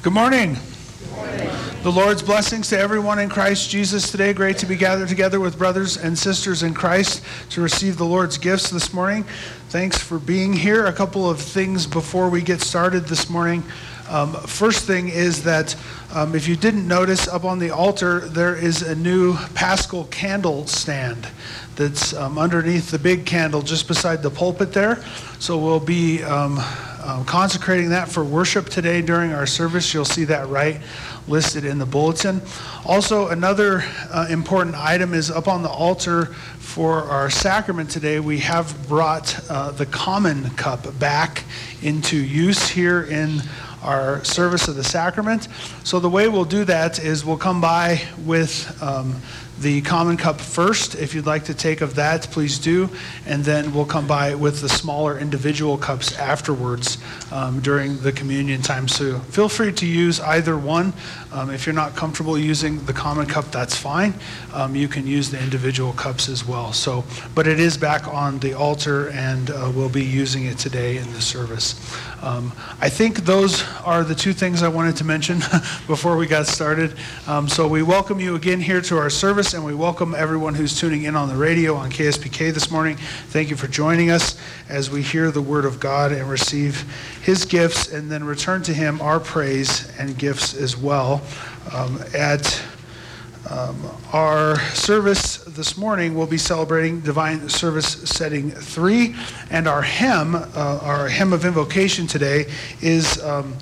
Good morning. The Lord's blessings to everyone in Christ Jesus today. Great to be gathered together with brothers and sisters in Christ to receive the Lord's gifts this morning. Thanks for being here. A couple of things before we get started this morning. First thing is that if you didn't notice, up on the altar there is a new Paschal candle stand that's underneath the big candle just beside the pulpit there. So we'll be consecrating that for worship today during our service. You'll see that right listed in the bulletin. Also, another important item is up on the altar for our sacrament today. We have brought the common cup back into use here in our service of the sacrament. So the way we'll do that is we'll come by with the common cup first. If you'd like to take of that, please do. And then we'll come by with the smaller individual cups afterwards during the communion time. So feel free to use either one. If you're not comfortable using the common cup, that's fine. You can use the individual cups as well. But it is back on the altar, and we'll be using it today in the service. I think those are the two things I wanted to mention before we got started. So we welcome you again here to our service, and we welcome everyone who's tuning in on the radio on KSPK this morning. Thank you for joining us as we hear the Word of God and receive His gifts, and then return to Him our praise and gifts as well. At our service this morning, we'll be celebrating Divine Service Setting 3, and our hymn of invocation today is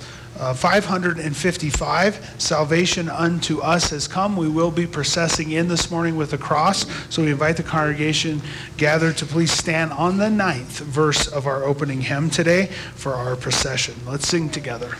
555, Salvation Unto Us Has Come. We will be processing in this morning with the cross, so we invite the congregation gathered to please stand on the 9th verse of our opening hymn today for our procession. Let's sing together.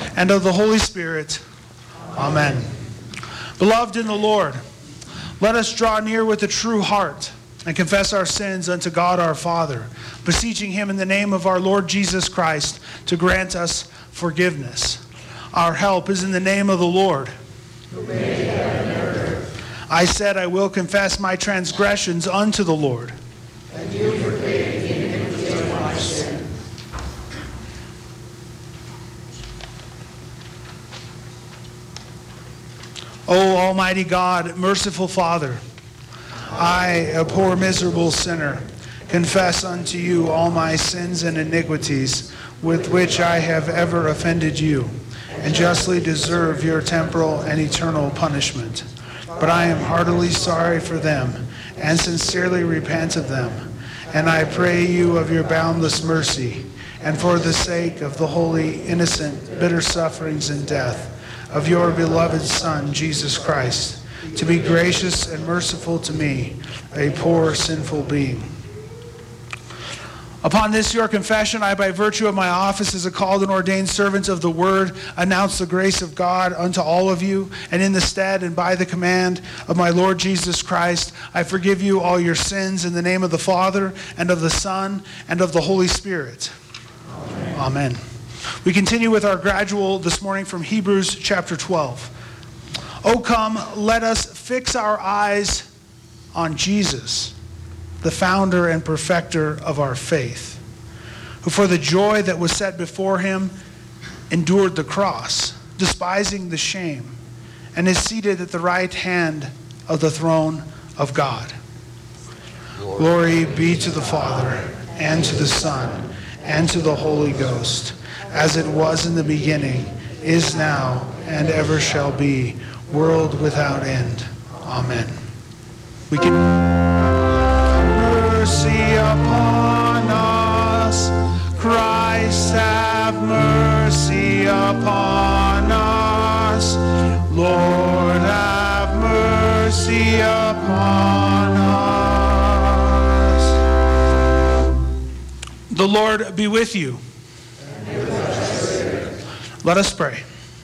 and of the Holy Spirit. Amen. Beloved in the Lord, let us draw near with a true heart and confess our sins unto God our Father, beseeching him in the name of our Lord Jesus Christ to grant us forgiveness. Our help is in the name of the Lord. Who made heaven and earth. I said, I will confess my transgressions unto the Lord. And you forgave the iniquity of my sin. O Almighty God, merciful Father, I, a poor miserable sinner, confess unto you all my sins and iniquities with which I have ever offended you, and justly deserve your temporal and eternal punishment. But I am heartily sorry for them, and sincerely repent of them. And I pray you of your boundless mercy, and for the sake of the holy, innocent, bitter sufferings and death of your beloved Son, Jesus Christ, to be gracious and merciful to me, a poor, sinful being. Upon this your confession, I, by virtue of my office as a called and ordained servant of the word, announce the grace of God unto all of you, and in the stead and by the command of my Lord Jesus Christ, I forgive you all your sins in the name of the Father, and of the Son, and of the Holy Spirit. Amen. Amen. We continue with our gradual this morning from Hebrews chapter 12. O come, let us fix our eyes on Jesus, the founder and perfecter of our faith, who for the joy that was set before him endured the cross, despising the shame, and is seated at the right hand of the throne of God. Glory be to the Father, and to the Son, and to the Holy Ghost, as it was in the beginning, is now, and ever shall be, world without end. Amen. We can... Mercy upon us, Christ have mercy upon us, Lord have mercy upon us. The Lord be with you. And with us. Let us pray.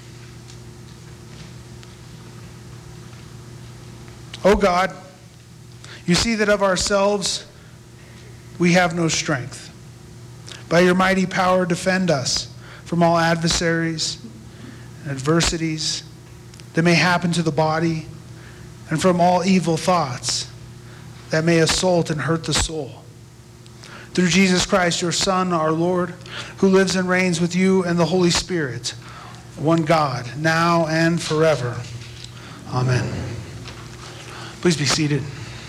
O God, you see that of ourselves we have no strength. By your mighty power, defend us from all adversaries and adversities that may happen to the body, and from all evil thoughts that may assault and hurt the soul. Through Jesus Christ, your Son, our Lord, who lives and reigns with you and the Holy Spirit, one God, now and forever. Amen. Please be seated.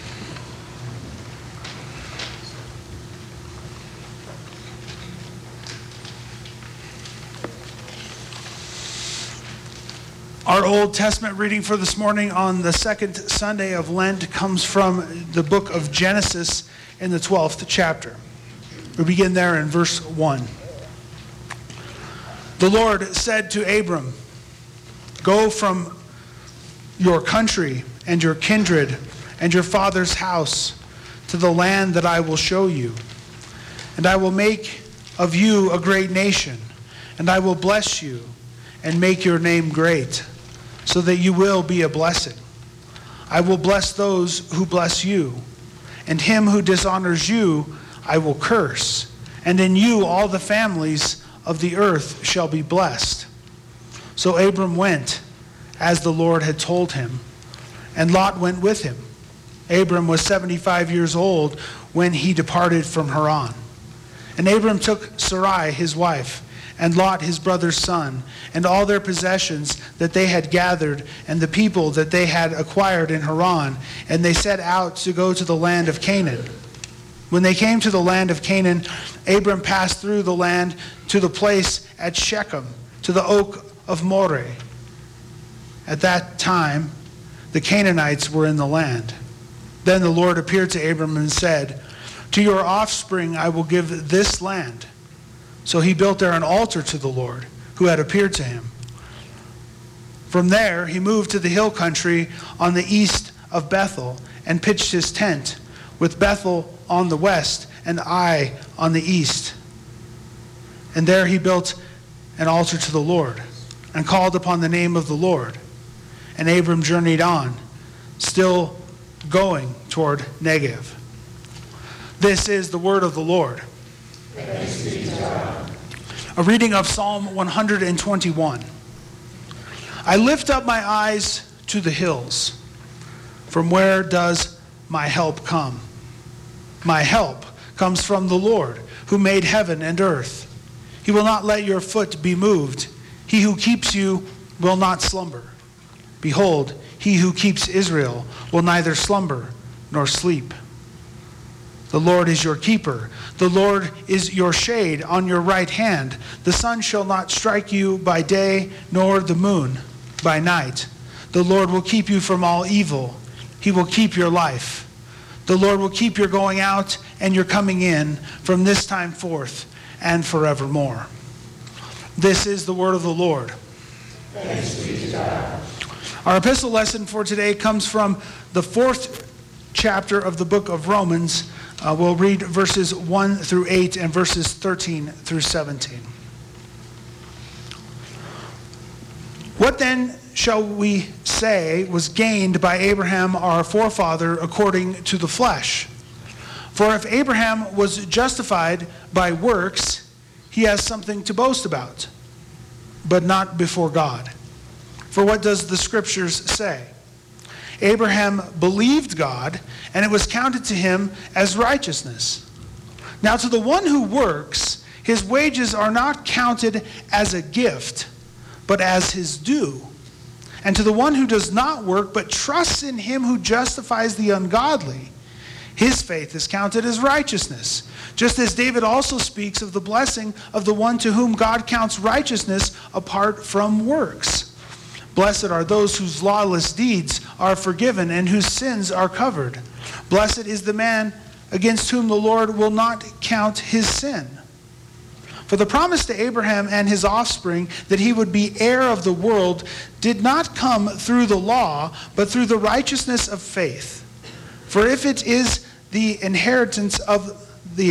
Our Old Testament reading for this morning on the second Sunday of Lent comes from the book of Genesis in the 12th chapter. We begin there in verse 1. The Lord said to Abram, "Go from your country and your kindred and your father's house to the land that I will show you. And I will make of you a great nation, and I will bless you and make your name great, so that you will be a blessing. I will bless those who bless you, and him who dishonors you I will curse, and in you all the families of the earth shall be blessed." So Abram went, as the Lord had told him, and Lot went with him. Abram was 75 years old when he departed from Haran. And Abram took Sarai his wife, and Lot his brother's son, and all their possessions that they had gathered, and the people that they had acquired in Haran, and they set out to go to the land of Canaan. When they came to the land of Canaan, Abram passed through the land to the place at Shechem, to the oak of Moreh. At that time, the Canaanites were in the land. Then the Lord appeared to Abram and said, "To your offspring I will give this land." So he built there an altar to the Lord, who had appeared to him. From there he moved to the hill country on the east of Bethel and pitched his tent, with Bethel on the west and Ai on the east. And there he built an altar to the Lord, and called upon the name of the Lord. And Abram journeyed on, still going toward Negev. This is the word of the Lord. Thanks be to God. A reading of Psalm 121. I lift up my eyes to the hills. From where does my help come? My help comes from the Lord, who made heaven and earth. He will not let your foot be moved. He who keeps you will not slumber. Behold, he who keeps Israel will neither slumber nor sleep. The Lord is your keeper. The Lord is your shade on your right hand. The sun shall not strike you by day, nor the moon by night. The Lord will keep you from all evil. He will keep your life. The Lord will keep your going out and your coming in from this time forth and forevermore. This is the word of the Lord. Thanks be to God. Our epistle lesson for today comes from the 4th chapter of the book of Romans. We'll read verses 1 through 8 and verses 13 through 17. What then shall we say was gained by Abraham our forefather according to the flesh? For if Abraham was justified by works, he has something to boast about, but not before God. For what does the Scriptures say? Abraham believed God, and it was counted to him as righteousness. Now to the one who works, his wages are not counted as a gift, but as his due. And to the one who does not work, but trusts in him who justifies the ungodly, his faith is counted as righteousness. Just as David also speaks of the blessing of the one to whom God counts righteousness apart from works. Blessed are those whose lawless deeds are forgiven and whose sins are covered. Blessed is the man against whom the Lord will not count his sin. For the promise to Abraham and his offspring that he would be heir of the world did not come through the law, but through the righteousness of faith. For if it is the adherents of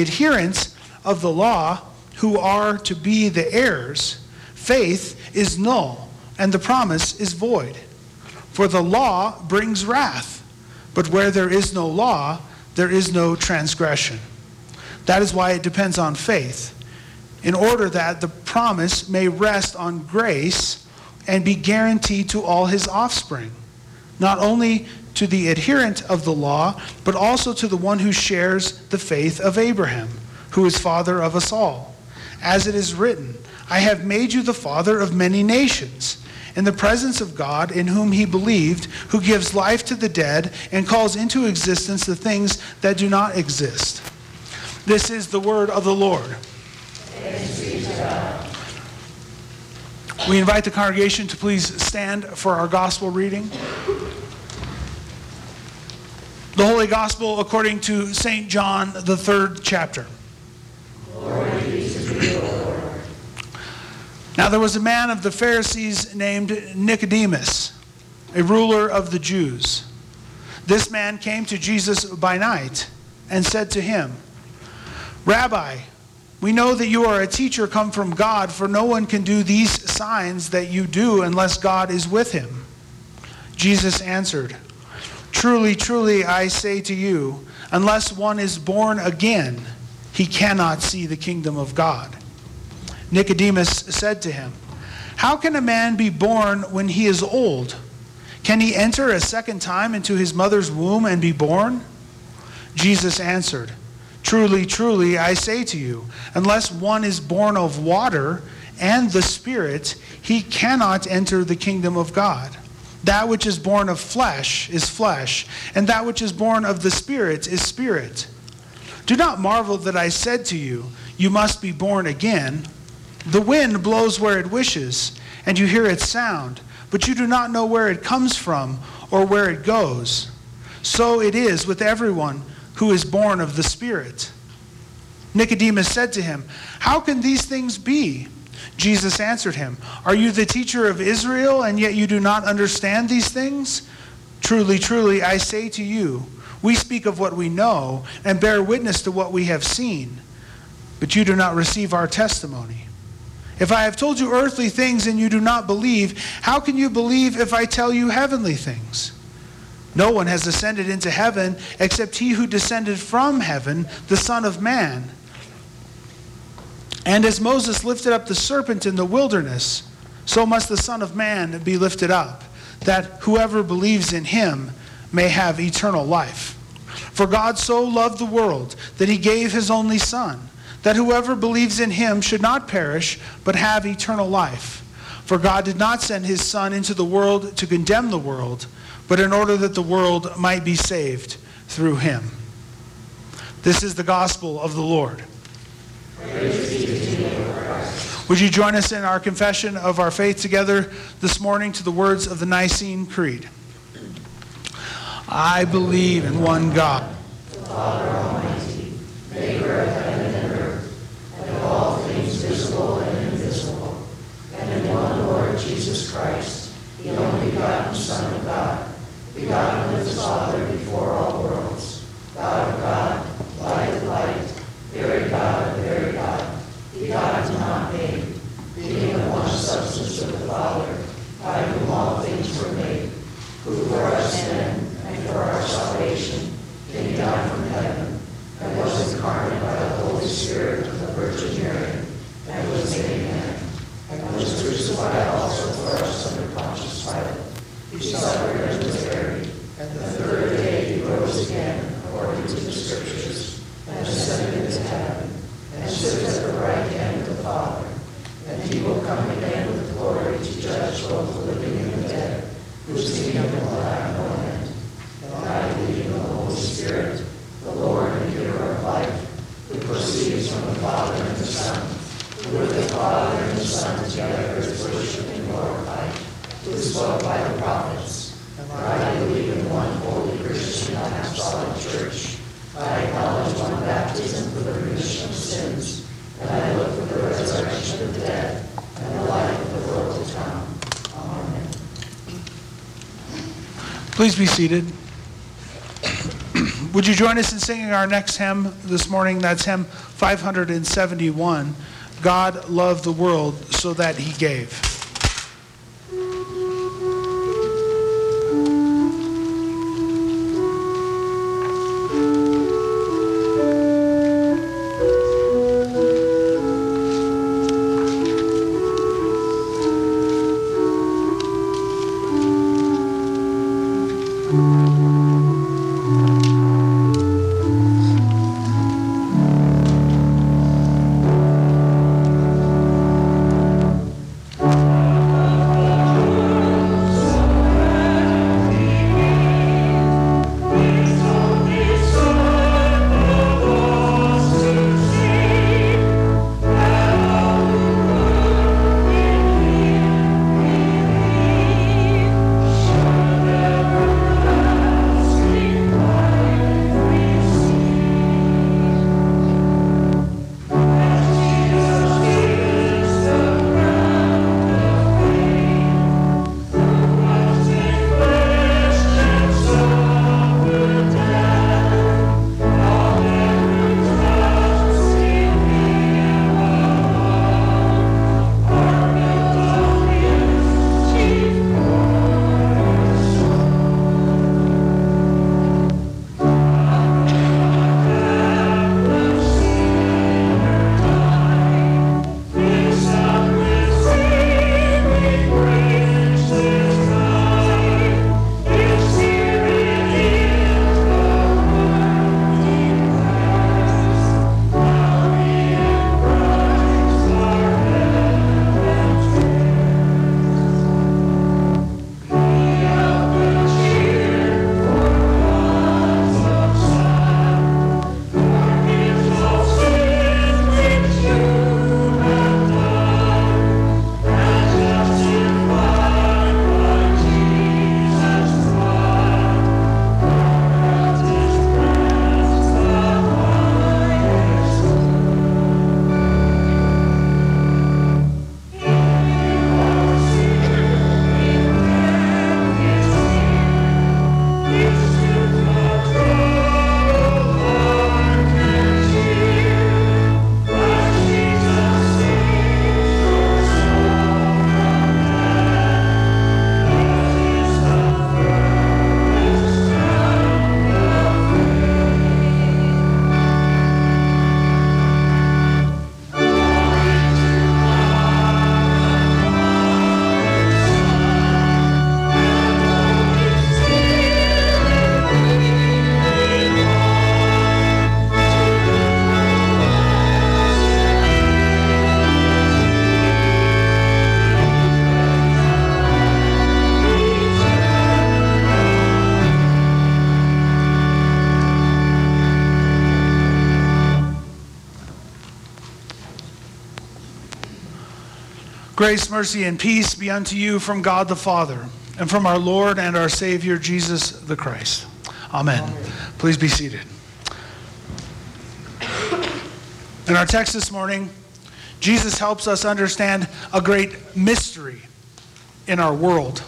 the law who are to be the heirs, faith is null, and the promise is void. For the law brings wrath, but where there is no law, there is no transgression. That is why it depends on faith, in order that the promise may rest on grace and be guaranteed to all his offspring, not only to the adherent of the law, but also to the one who shares the faith of Abraham, who is father of us all. As it is written, I have made you the father of many nations, in the presence of God in whom he believed, who gives life to the dead and calls into existence the things that do not exist. This is the word of the Lord. Thanks be to God. We invite the congregation to please stand for our gospel reading. The Holy Gospel according to St. John, the 3rd chapter. Glory be to thee, O Lord. Now there was a man of the Pharisees named Nicodemus, a ruler of the Jews. This man came to Jesus by night and said to him, Rabbi, we know that you are a teacher come from God, for no one can do these signs that you do unless God is with him. Jesus answered, Truly, truly, I say to you, unless one is born again, he cannot see the kingdom of God. Nicodemus said to him, How can a man be born when he is old? Can he enter a second time into his mother's womb and be born? Jesus answered, Truly, truly, I say to you, unless one is born of water and the Spirit, he cannot enter the kingdom of God. That which is born of flesh is flesh, and that which is born of the Spirit is spirit. Do not marvel that I said to you, you must be born again. The wind blows where it wishes, and you hear its sound, but you do not know where it comes from or where it goes. So it is with everyone who is born of the Spirit. Nicodemus said to him, How can these things be? Jesus answered him, Are you the teacher of Israel, and yet you do not understand these things? Truly, truly, I say to you, we speak of what we know and bear witness to what we have seen, but you do not receive our testimony. If I have told you earthly things and you do not believe, how can you believe if I tell you heavenly things? No one has ascended into heaven except he who descended from heaven, the Son of Man. And as Moses lifted up the serpent in the wilderness, so must the Son of Man be lifted up, that whoever believes in him may have eternal life. For God so loved the world that he gave his only Son, that whoever believes in him should not perish, but have eternal life. For God did not send his Son into the world to condemn the world, but in order that the world might be saved through him. This is the gospel of the Lord. Praise be to you, O Christ. Would you join us in our confession of our faith together this morning to the words of the Nicene Creed? I believe in one God, The Father Almighty, maker of heaven and earth, and of all things visible and invisible, and in one Lord Jesus Christ, the only begotten Son of God, begotten of his Father before all worlds, God of God, light of light, very God of very God, begotten not made, being of one substance with the Father, by whom all things were made, who for our sin and for our salvation came down from heaven, and was incarnate by the Holy Spirit of the Virgin Mary, and was made man, and was crucified also for us under Pontius Pilate. He suffered and was buried, and the third day he rose again, according to the Scriptures, and ascended into heaven, and sits at the right hand of the Father. And he will come again with glory to judge both the living and the dead, whose kingdom will have no end. And I believe in the Holy Spirit, the Lord and giver of life, who proceeds from the Father and the Son, who with the Father and the Son together is worshipped and glorified, who spoke by the prophets. And I believe in one holy Christian apostolic church. I acknowledge one baptism for the remission of sins, and I look for the resurrection of the dead and the life of the world to come. Amen. please be seated. Would you join us in singing our next hymn this morning? That's hymn 571, God Loved the World So That He Gave. Grace, mercy, and peace be unto you from God the Father, and from our Lord and our Savior, Jesus the Christ. Amen. Please be seated. In our text this morning, Jesus helps us understand a great mystery in our world.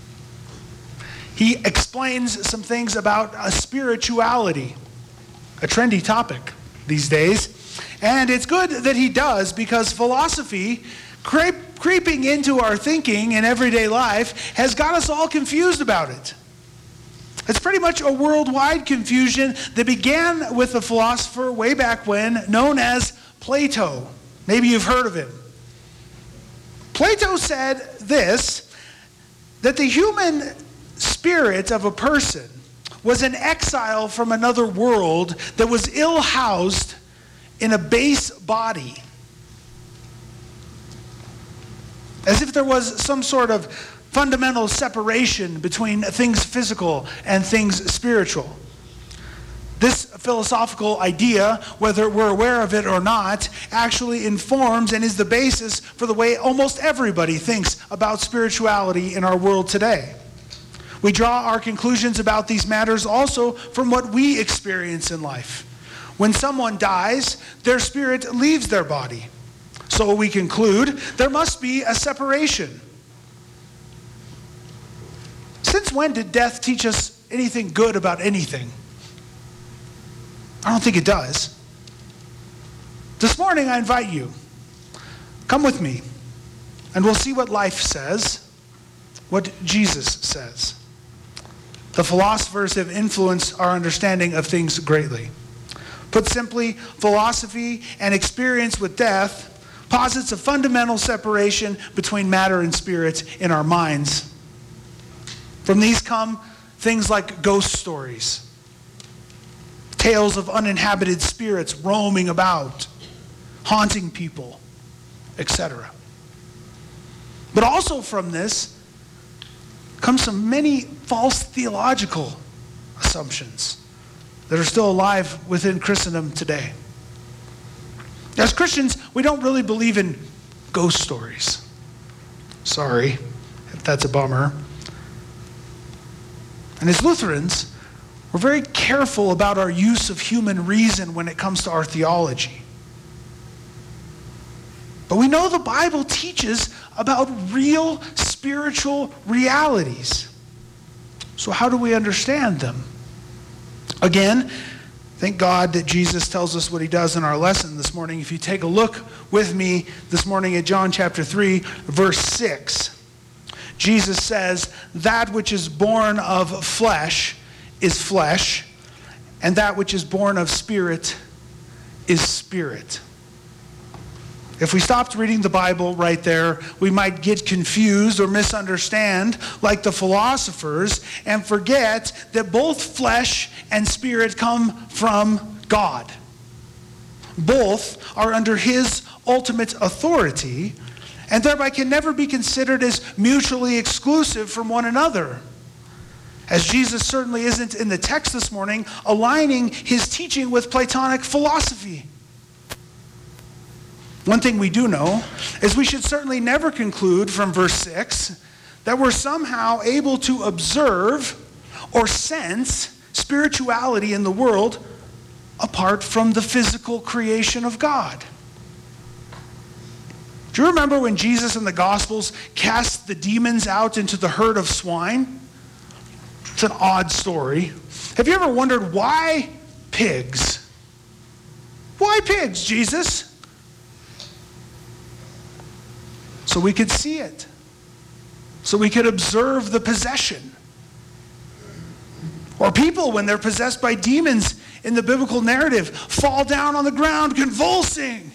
He explains some things about spirituality, a trendy topic these days. And it's good that he does, because philosophy, creeping into our thinking in everyday life, has got us all confused about it. It's pretty much a worldwide confusion that began with a philosopher way back when known as Plato. Maybe you've heard of him. Plato said this, that the human spirit of a person was an exile from another world that was ill-housed in a base body. As if there was some sort of fundamental separation between things physical and things spiritual. This philosophical idea, whether we're aware of it or not, actually informs and is the basis for the way almost everybody thinks about spirituality in our world today. We draw our conclusions about these matters also from what we experience in life. When someone dies, their spirit leaves their body. So we conclude there must be a separation. Since when did death teach us anything good about anything? I don't think it does. This morning I invite you, come with me, and we'll see what life says, what Jesus says. The philosophers have influenced our understanding of things greatly. Put simply, philosophy and experience with death posits a fundamental separation between matter and spirit in our minds. From these come things like ghost stories, tales of uninhabited spirits roaming about, haunting people, etc. But also from this come some many false theological assumptions that are still alive within Christendom today. As Christians, we don't really believe in ghost stories. Sorry if that's a bummer. And as Lutherans, we're very careful about our use of human reason when it comes to our theology. But we know the Bible teaches about real spiritual realities. So how do we understand them? Again, thank God that Jesus tells us what he does in our lesson this morning. If you take a look with me this morning at John chapter 3, verse 6, Jesus says, "That which is born of flesh is flesh, and that which is born of spirit is spirit." If we stopped reading the Bible right there, we might get confused or misunderstand like the philosophers and forget that both flesh and spirit come from God. Both are under his ultimate authority and thereby can never be considered as mutually exclusive from one another. As Jesus certainly isn't in the text this morning aligning his teaching with Platonic philosophy. One thing we do know is we should certainly never conclude from verse 6 that we're somehow able to observe or sense spirituality in the world apart from the physical creation of God. Do you remember when Jesus in the Gospels cast the demons out into the herd of swine? It's an odd story. Have you ever wondered why pigs? Why pigs, Jesus? So we could see it. So we could observe the possession. Or people, when they're possessed by demons in the biblical narrative, fall down on the ground convulsing.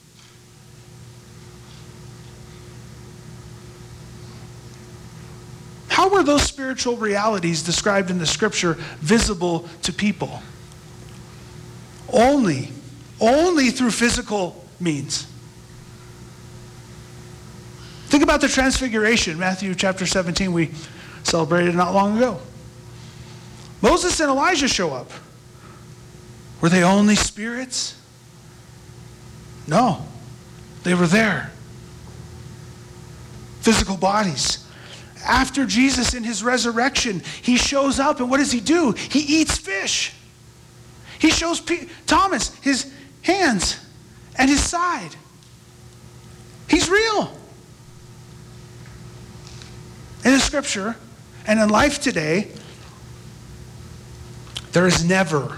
How were those spiritual realities described in the scripture visible to people? Only through physical means. Think about the transfiguration, Matthew chapter 17, we celebrated not long ago. Moses and Elijah show up. Were they only spirits? No, they were there. physical bodies. After Jesus in his resurrection, he shows up, and what does he do? He eats fish. He shows Thomas his hands and his side. He's real. In the scripture and in life today, there is never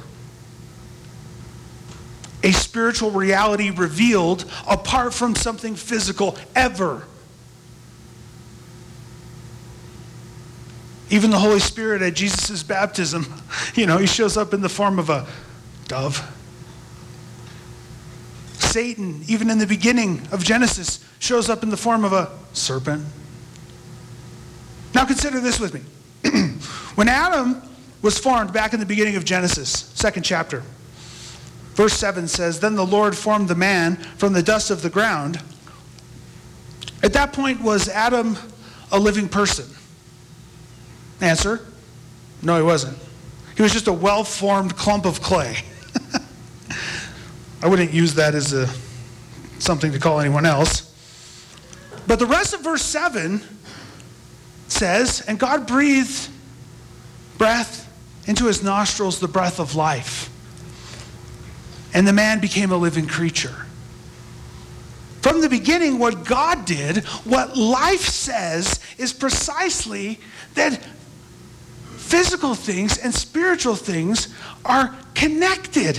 a spiritual reality revealed apart from something physical, ever. Even the Holy Spirit at Jesus' baptism, he shows up in the form of a dove. Satan, even in the beginning of Genesis, shows up in the form of a serpent. Now consider this with me. When Adam was formed back in the beginning of Genesis, 2nd chapter, verse 7 says, "Then the Lord formed the man from the dust of the ground." At that point, was Adam a living person? Answer, no, he wasn't. He was just a well-formed clump of clay. I wouldn't use that as something to call anyone else. But the rest of verse 7 says, "And God breathed breath into his nostrils, the breath of life. And the man became a living creature." From the beginning, what God did, what life says, is precisely that physical things and spiritual things are connected,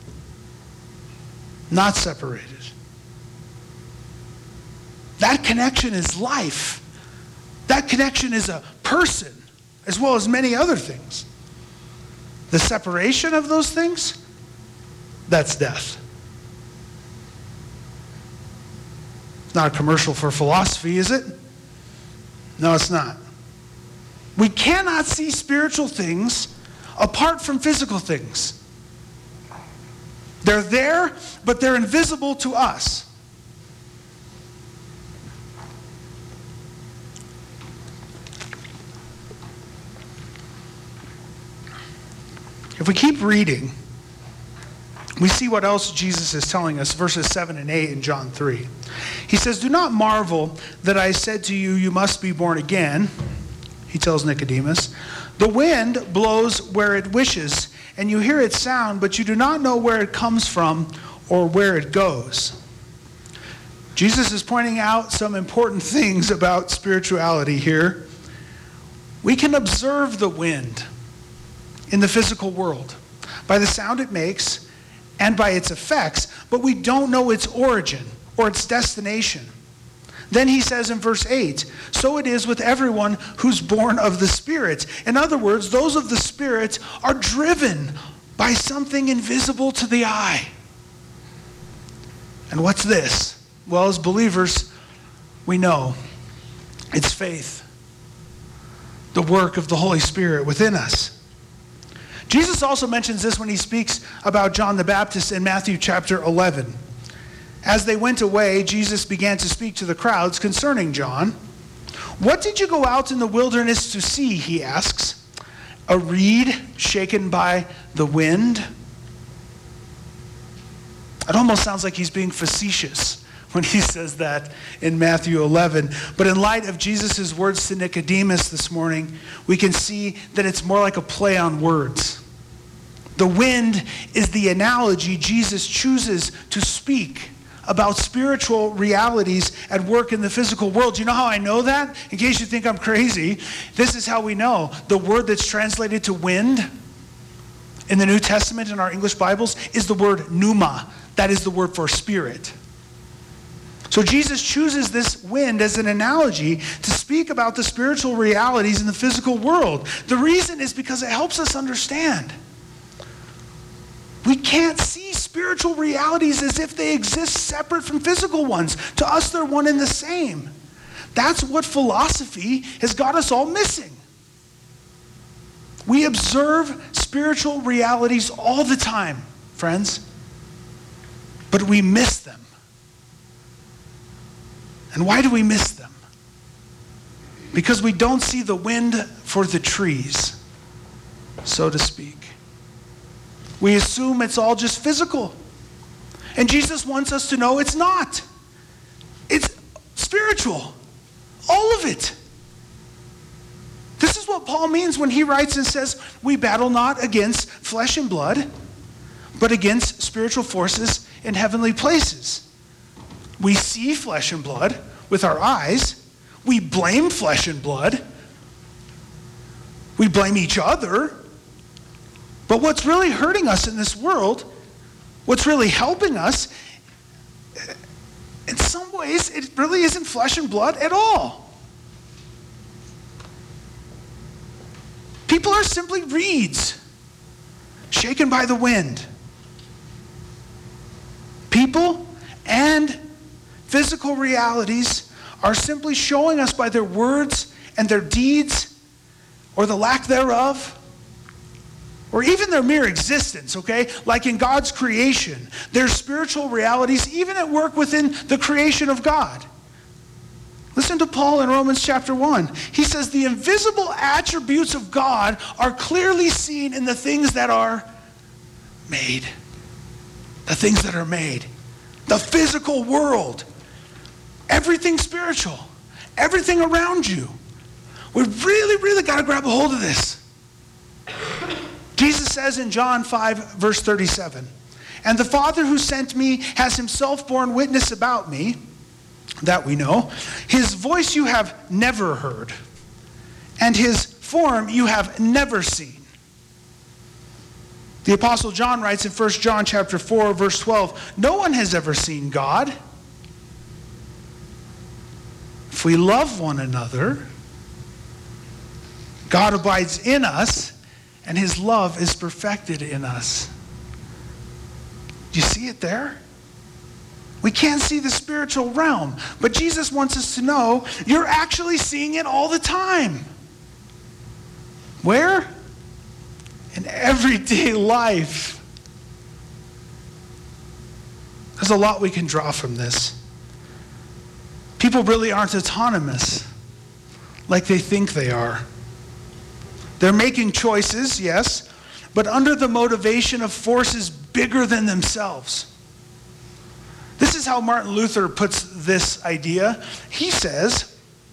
not separated. That connection is life. That connection is a person, as well as many other things. The separation of those things, that's death. It's not a commercial for philosophy, is it? No, it's not. We cannot see spiritual things apart from physical things. They're there, but they're invisible to us. If we keep reading, we see what else Jesus is telling us, verses 7 and 8 in John 3. He says, "Do not marvel that I said to you, you must be born again," he tells Nicodemus. "The wind blows where it wishes, and you hear its sound, but you do not know where it comes from or where it goes." Jesus is pointing out some important things about spirituality here. We can observe the wind in the physical world by the sound it makes and by its effects, but we don't know its origin or its destination. Then he says in verse 8, "So it is with everyone who's born of the Spirit." In other words, those of the Spirit are driven by something invisible to the eye. And what's this? Well, as believers, we know it's faith, the work of the Holy Spirit within us. Jesus also mentions this when he speaks about John the Baptist in Matthew chapter 11. As they went away, Jesus began to speak to the crowds concerning John. "What did you go out in the wilderness to see?" he asks. "A reed shaken by the wind?" It almost sounds like he's being facetious when he says that in Matthew 11. But in light of Jesus' words to Nicodemus this morning, we can see that it's more like a play on words. The wind is the analogy Jesus chooses to speak about spiritual realities at work in the physical world. You know how I know that? In case you think I'm crazy, this is how we know. The word that's translated to wind in the New Testament in our English Bibles is the word pneuma. That is the word for spirit. So Jesus chooses this wind as an analogy to speak about the spiritual realities in the physical world. The reason is because it helps us understand. We can't see spiritual realities as if they exist separate from physical ones. To us, they're one and the same. That's what philosophy has got us all missing. We observe spiritual realities all the time, friends, but we miss them. And why do we miss them? Because we don't see the wind for the trees, so to speak. We assume it's all just physical. And Jesus wants us to know it's not. It's spiritual. All of it. This is what Paul means when he writes and says, we battle not against flesh and blood, but against spiritual forces in heavenly places. We see flesh and blood with our eyes. We blame flesh and blood. We blame each other. But what's really hurting us in this world, what's really helping us, in some ways, it really isn't flesh and blood at all. People are simply reeds shaken by the wind. People and physical realities are simply showing us by their words and their deeds, or the lack thereof, or even their mere existence, okay? Like in God's creation, there's spiritual realities even at work within the creation of God. Listen to Paul in Romans chapter 1. He says, the invisible attributes of God are clearly seen in the things that are made. The things that are made. The physical world. Everything spiritual. Everything around you. We really got to grab a hold of this. Jesus says in John 5, verse 37, and the Father who sent me has himself borne witness about me, that we know. His voice you have never heard, and his form you have never seen. The Apostle John writes in 1 John chapter 4, verse 12, no one has ever seen God. If we love one another, God abides in us, and his love is perfected in us. Do you see it there? We can't see the spiritual realm, but Jesus wants us to know you're actually seeing it all the time. Where? In everyday life. There's a lot we can draw from this. People really aren't autonomous like they think they are. They're making choices, yes, but under the motivation of forces bigger than themselves. This is how Martin Luther puts this idea. He says,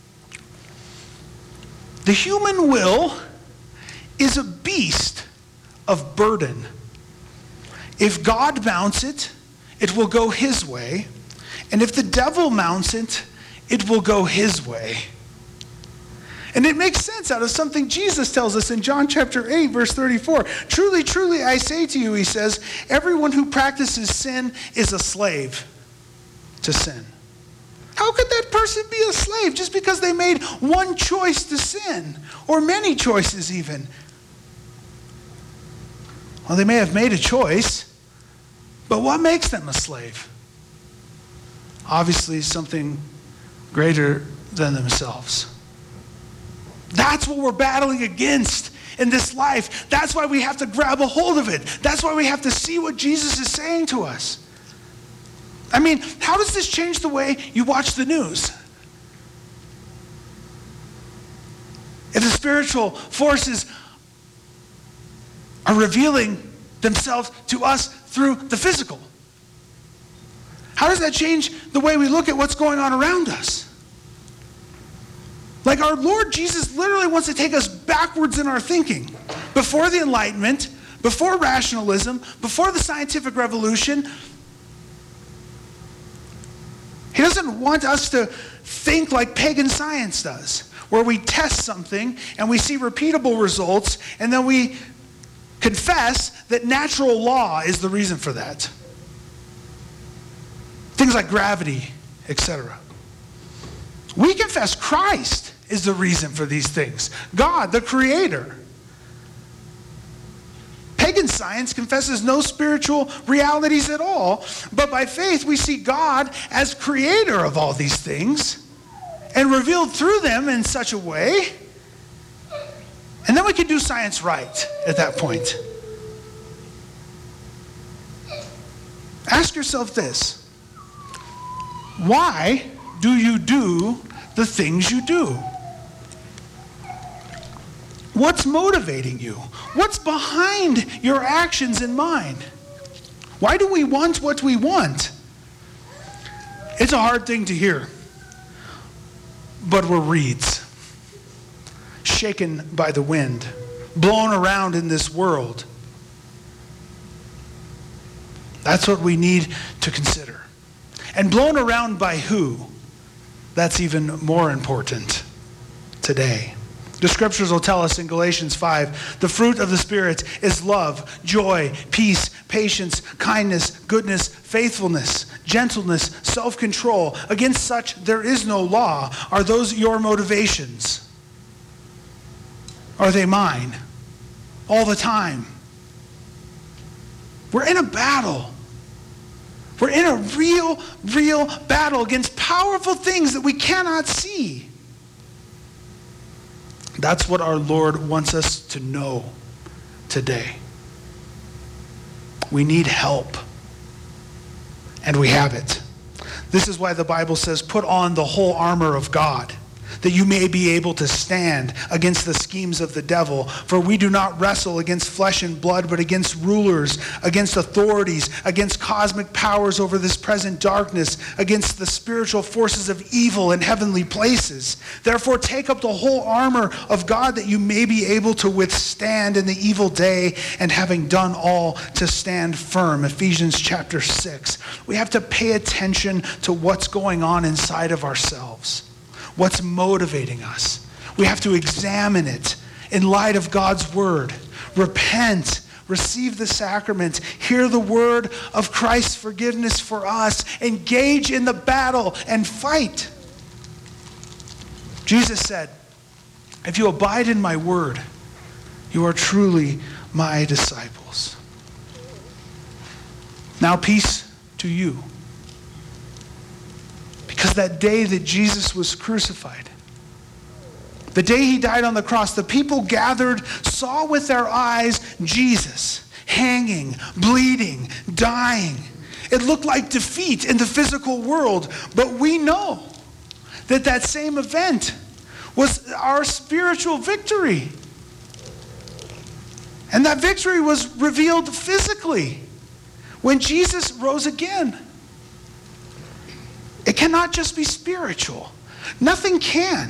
the human will is a beast of burden. If God mounts it, it will go his way. And if the devil mounts it, it will go his way. And it makes sense out of something Jesus tells us in John chapter 8, verse 34. Truly, truly, I say to you, he says, everyone who practices sin is a slave to sin. How could that person be a slave just because they made one choice to sin? Or many choices even? Well, they may have made a choice, but what makes them a slave? Obviously, something greater than themselves. That's what we're battling against in this life. That's why we have to grab a hold of it. That's why we have to see what Jesus is saying to us. I mean, how does this change the way you watch the news? If the spiritual forces are revealing themselves to us through the physical, how does that change the way we look at what's going on around us? Like our Lord Jesus literally wants to take us backwards in our thinking. Before the Enlightenment, before rationalism, before the scientific revolution, he doesn't want us to think like pagan science does, where we test something and we see repeatable results and then we confess that natural law is the reason for that. Things like gravity, etc. We confess Christ is the reason for these things. God, the Creator. Pagan science confesses no spiritual realities at all, but by faith we see God as creator of all these things and revealed through them in such a way, and then we can do science right at that point. Ask yourself this: why do you do the things you do? What's motivating you? What's behind your actions and mine? Why do we want what we want? It's a hard thing to hear. but we're reeds, shaken by the wind, blown around in this world. That's what we need to consider. And blown around by who? That's even more important today. The scriptures will tell us in Galatians 5, the fruit of the Spirit is love, joy, peace, patience, kindness, goodness, faithfulness, gentleness, self-control. Against such there is no law. Are those your motivations? Are they mine? All the time. We're in a battle. We're in a real battle against powerful things that we cannot see. That's what our Lord wants us to know today. We need help. And we have it. This is why the Bible says, put on the whole armor of God, that you may be able to stand against the schemes of the devil. For we do not wrestle against flesh and blood, but against rulers, against authorities, against cosmic powers over this present darkness, against the spiritual forces of evil in heavenly places. Therefore, take up the whole armor of God, that you may be able to withstand in the evil day, and having done all, to stand firm. Ephesians chapter 6. We have to pay attention to what's going on inside of ourselves. What's motivating us? We have to examine it in light of God's word. Repent, receive the sacrament, hear the word of Christ's forgiveness for us, engage in the battle and fight. Jesus said, if you abide in my word, you are truly my disciples. Now peace to you. Because that day that Jesus was crucified, the day he died on the cross, the people gathered saw with their eyes Jesus hanging, bleeding, dying. It looked like defeat in the physical world, but we know that that same event was our spiritual victory. And that victory was revealed physically when Jesus rose again. It cannot just be spiritual. Nothing can.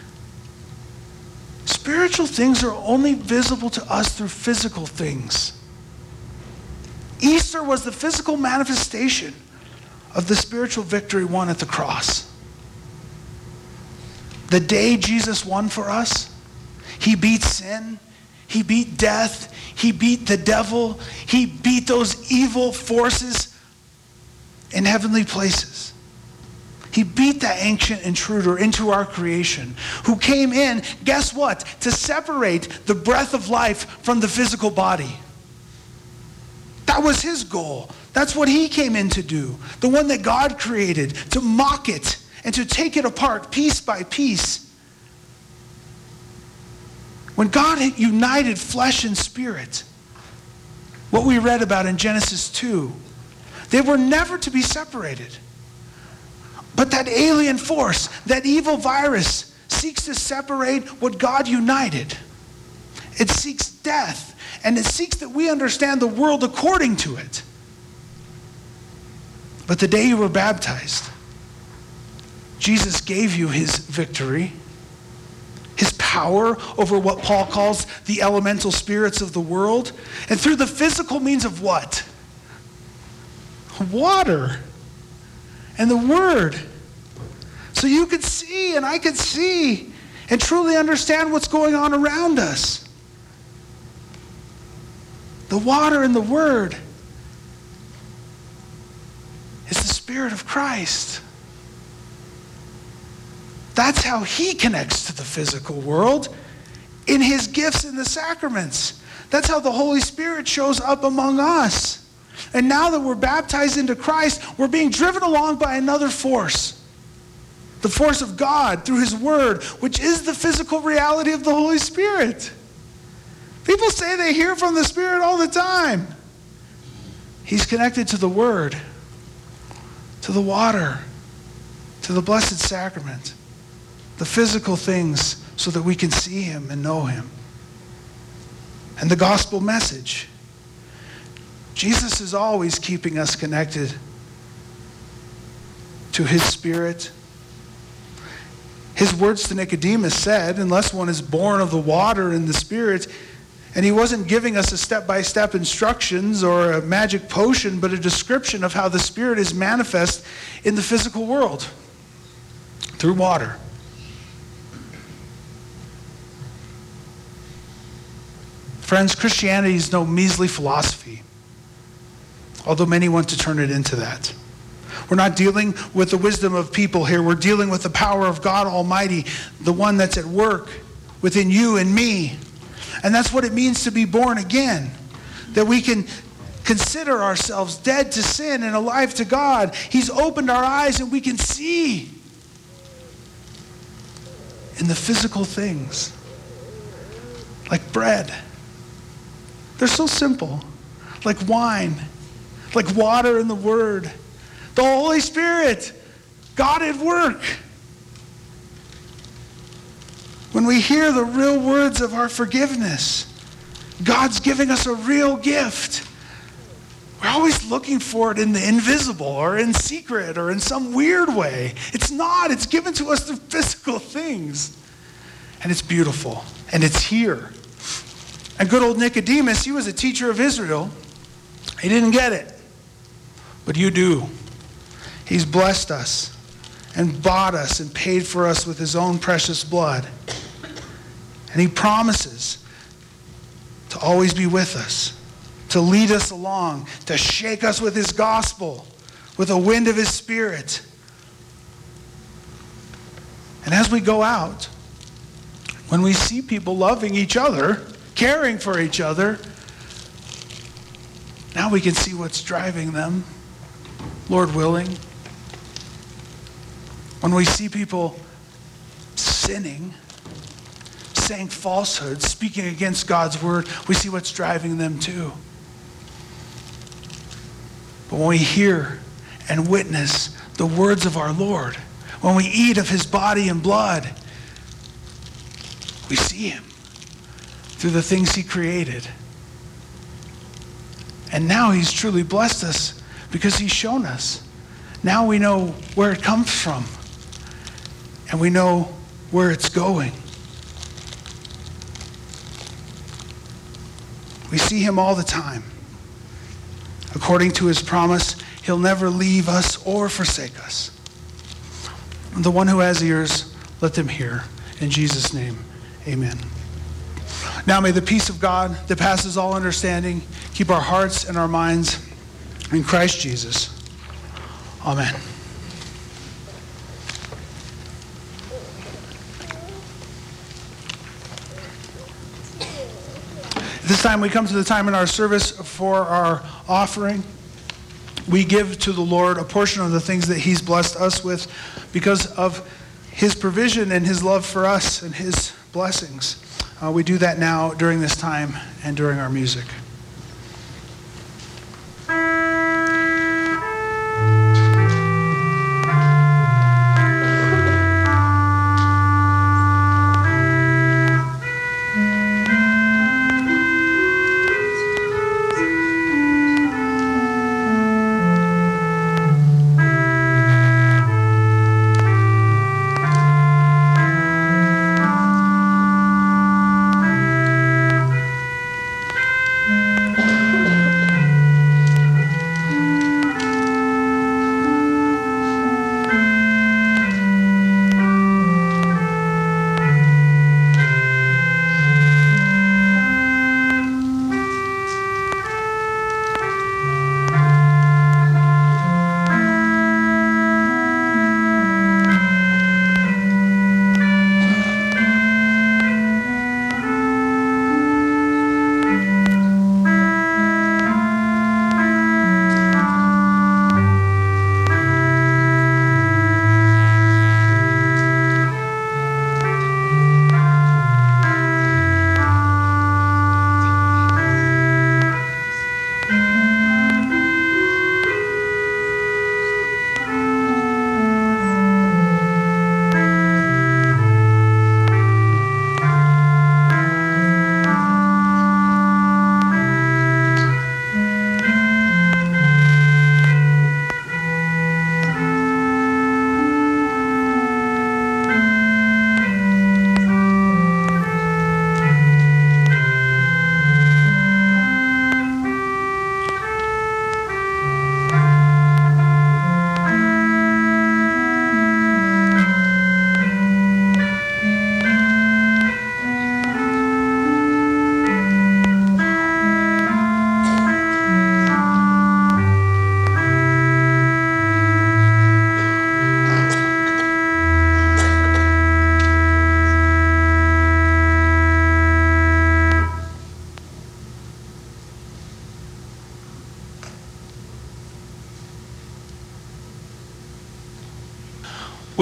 Spiritual things are only visible to us through physical things. Easter was the physical manifestation of the spiritual victory won at the cross. The day Jesus won for us, he beat sin, he beat death, he beat the devil, he beat those evil forces in heavenly places. He beat that ancient intruder into our creation, who came in, guess what? To separate the breath of life from the physical body. That was his goal. That's what he came in to do. The one that God created, to mock it and to take it apart piece by piece. When God united flesh and spirit, what we read about in Genesis 2, they were never to be separated. But that alien force, that evil virus, seeks to separate what God united. It seeks death, and it seeks that we understand the world according to it. But the day you were baptized, Jesus gave you his victory, his power over what Paul calls the elemental spirits of the world, and through the physical means of what? Water. And the word. So you could see and I could see and truly understand what's going on around us. The water and the word is the Spirit of Christ. That's how he connects to the physical world, in his gifts in the sacraments. That's how the Holy Spirit shows up among us. And now that we're baptized into Christ, we're being driven along by another force. The force of God through his word, which is the physical reality of the Holy Spirit. People say they hear from the Spirit all the time. He's connected to the word, to the water, to the blessed sacrament, the physical things, so that we can see him and know him. And the gospel message. Jesus is always keeping us connected to his Spirit, His words to Nicodemus said, unless one is born of the water and the Spirit, and he wasn't giving us a step-by-step instructions or a magic potion, but a description of how the Spirit is manifest in the physical world through water. Friends, Christianity is no measly philosophy, although many want to turn it into that. We're not dealing with the wisdom of people here. We're dealing with the power of God Almighty, the one that's at work within you and me. And that's what it means to be born again, that we can consider ourselves dead to sin and alive to God. He's opened our eyes and we can see in the physical things, like bread. They're so simple, like wine, like water in the Word. The Holy Spirit, God at work. When we hear the real words of our forgiveness, God's giving us a real gift. We're always looking for it in the invisible or in secret or in some weird way. It's not. It's given to us through physical things. And it's beautiful. And it's here. And good old Nicodemus, he was a teacher of Israel. He didn't get it. But you do. He's blessed us and bought us and paid for us with his own precious blood. And he promises to always be with us, to lead us along, to shake us with his gospel, with a wind of his Spirit. And as we go out, when we see people loving each other, caring for each other, now we can see what's driving them, Lord willing. When we see people sinning, saying falsehoods, speaking against God's word, we see what's driving them too. But when we hear and witness the words of our Lord, when we eat of his body and blood, we see him through the things he created. And now he's truly blessed us because he's shown us. Now we know where it comes from. And we know where it's going. We see him all the time. According to his promise, he'll never leave us or forsake us. The one who has ears, let them hear. In Jesus' name, amen. Now may the peace of God that passes all understanding keep our hearts and our minds in Christ Jesus. Amen. At this time, we come to the time in our service for our offering. We give to the Lord a portion of the things that he's blessed us with because of his provision and his love for us and his blessings. We do that now during this time and during our music.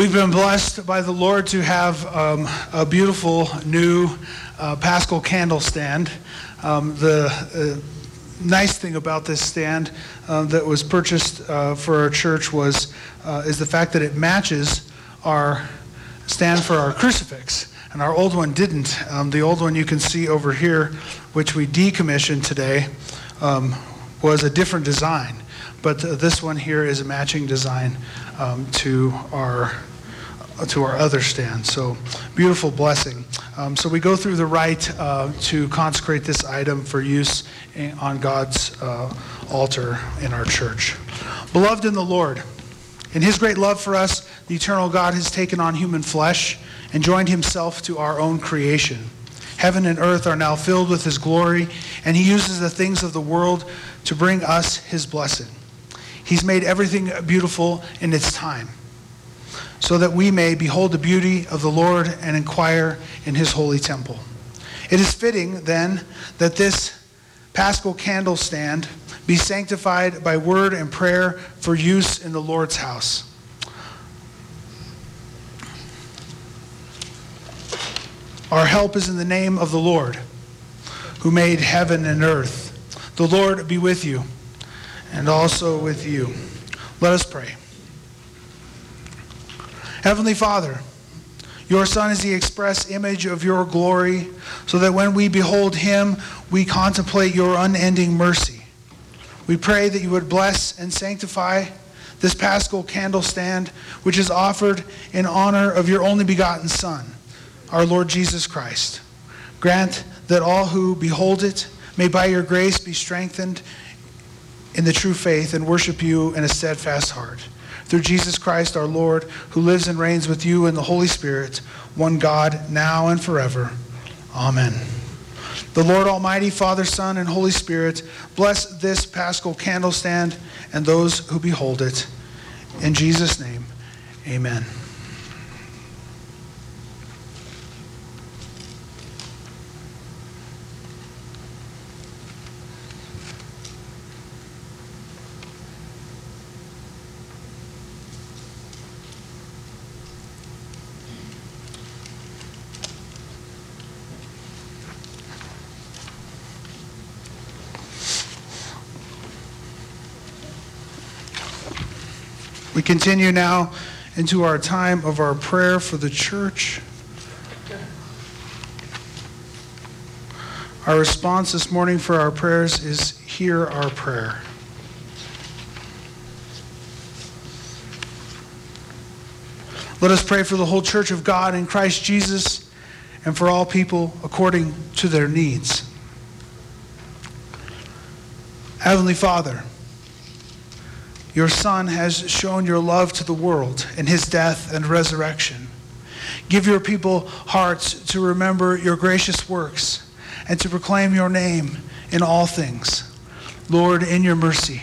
We've been blessed by the Lord to have a beautiful new Paschal candle stand. The nice thing about this stand that was purchased for our church is the fact that it matches our stand for our crucifix, and our old one didn't. The old one you can see over here, which we decommissioned today, was a different design, but this one here is a matching design to our other stand. So beautiful blessing. So we go through the rite to consecrate this item for use on God's altar in our church. Beloved in the Lord, in his great love for us, the eternal God has taken on human flesh and joined himself to our own creation. Heaven and earth are now filled with his glory, and he uses the things of the world to bring us his blessing. He's made everything beautiful in its time, so that we may behold the beauty of the Lord and inquire in his holy temple. It is fitting, then, that this Paschal candle stand be sanctified by word and prayer for use in the Lord's house. Our help is in the name of the Lord, who made heaven and earth. The Lord be with you, and also with you. Let us pray. Heavenly Father, your Son is the express image of your glory, so that when we behold him, we contemplate your unending mercy. We pray that you would bless and sanctify this Paschal candle stand, which is offered in honor of your only begotten Son, our Lord Jesus Christ. Grant that all who behold it may by your grace be strengthened in the true faith and worship you in a steadfast heart. Through Jesus Christ our Lord, who lives and reigns with you in the Holy Spirit, one God, now and forever. Amen. The Lord Almighty, Father, Son, and Holy Spirit, bless this Paschal candle stand and those who behold it. In Jesus' name, amen. We continue now into our time of our prayer for the church. Our response this morning for our prayers is, hear our prayer. Let us pray for the whole church of God in Christ Jesus and for all people according to their needs. Heavenly Father, your Son has shown your love to the world in his death and resurrection. Give your people hearts to remember your gracious works and to proclaim your name in all things. Lord, in your mercy.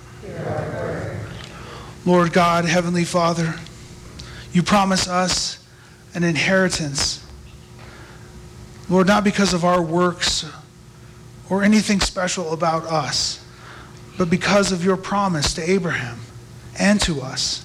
Lord God, Heavenly Father, you promise us an inheritance. Lord, not because of our works or anything special about us, but because of your promise to Abraham and to us.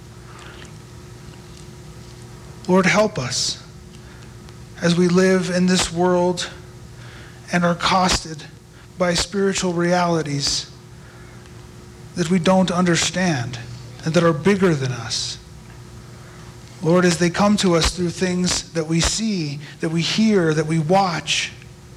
Lord, help us as we live in this world and are costed by spiritual realities that we don't understand and that are bigger than us. Lord, as they come to us through things that we see, that we hear, that we watch,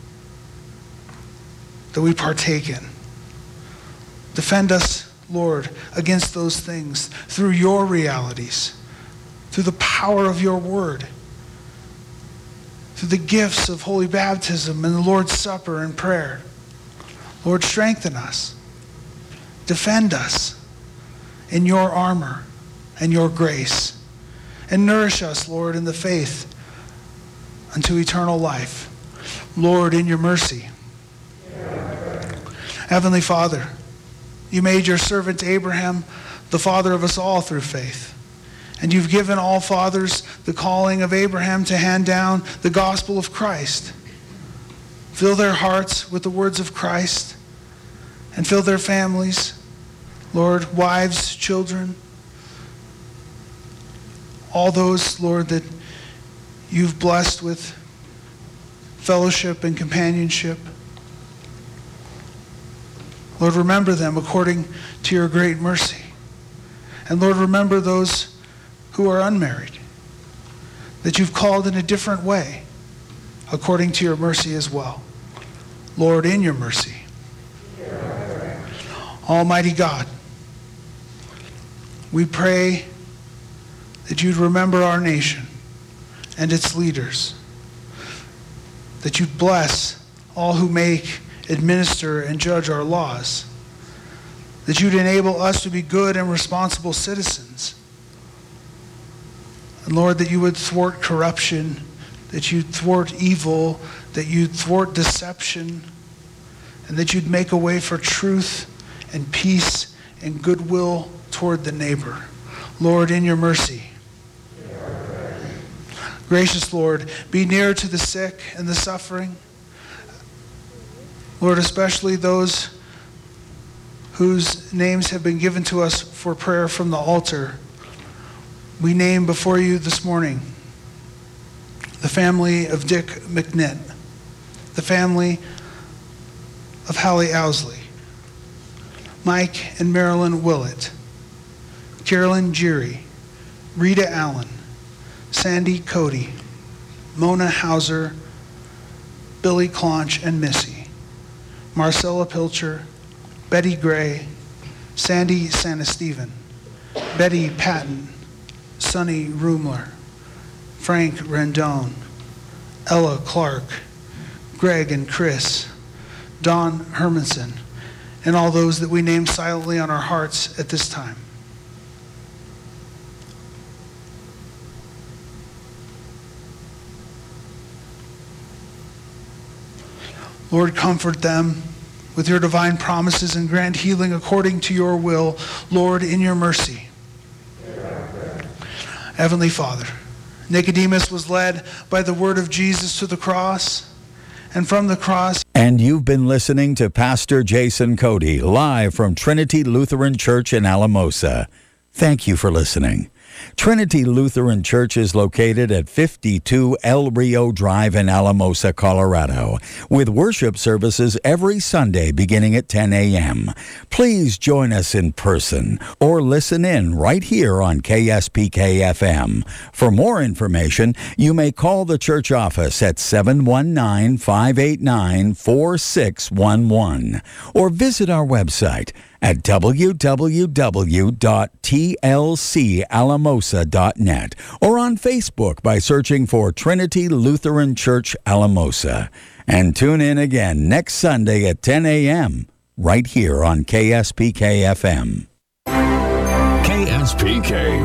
that we partake in. Defend us, Lord, against those things through your realities, through the power of your word, through the gifts of holy baptism and the Lord's Supper and prayer. Lord, strengthen us. Defend us in your armor and your grace. And nourish us, Lord, in the faith unto eternal life. Lord, in your mercy. Heavenly Father, you made your servant Abraham the father of us all through faith. And you've given all fathers the calling of Abraham to hand down the gospel of Christ. Fill their hearts with the words of Christ and fill their families, Lord, wives, children, all those, Lord, that you've blessed with fellowship and companionship. Lord, remember them according to your great mercy. And Lord, remember those who are unmarried, that you've called in a different way, according to your mercy as well. Lord, in your mercy. Almighty God, we pray that you'd remember our nation and its leaders, that you'd bless all who make, administer, and judge our laws, that you'd enable us to be good and responsible citizens. And Lord, that you would thwart corruption, that you'd thwart evil, that you'd thwart deception, and that you'd make a way for truth and peace and goodwill toward the neighbor. Lord, in your mercy. Gracious Lord, be near to the sick and the suffering. Lord, especially those whose names have been given to us for prayer from the altar. We name before you this morning the family of Dick McNitt, the family of Hallie Owsley, Mike and Marilyn Willett, Carolyn Geary, Rita Allen, Sandy Cody, Mona Hauser, Billy Clonch and Missy, Marcella Pilcher, Betty Gray, Sandy Sanesteven, Betty Patton, Sonny Rumler, Frank Rendon, Ella Clark, Greg and Chris, Don Hermanson, and all those that we name silently on our hearts at this time. Lord, comfort them with your divine promises and grant healing according to your will, Lord, in your mercy. Heavenly Father, Nicodemus was led by the word of Jesus to the cross, and from the cross. And you've been listening to Pastor Jason Cody, live from Trinity Lutheran Church in Alamosa. Thank you for listening. Trinity Lutheran Church is located at 52 El Rio Drive in Alamosa, Colorado, with worship services every Sunday beginning at 10 a.m. Please join us in person or listen in right here on KSPK-FM. For more information, you may call the church office at 719-589-4611 or visit our website at www.tlcalamosa.net or on Facebook by searching for Trinity Lutheran Church Alamosa. And tune in again next Sunday at 10 a.m. right here on KSPK-FM. KSPK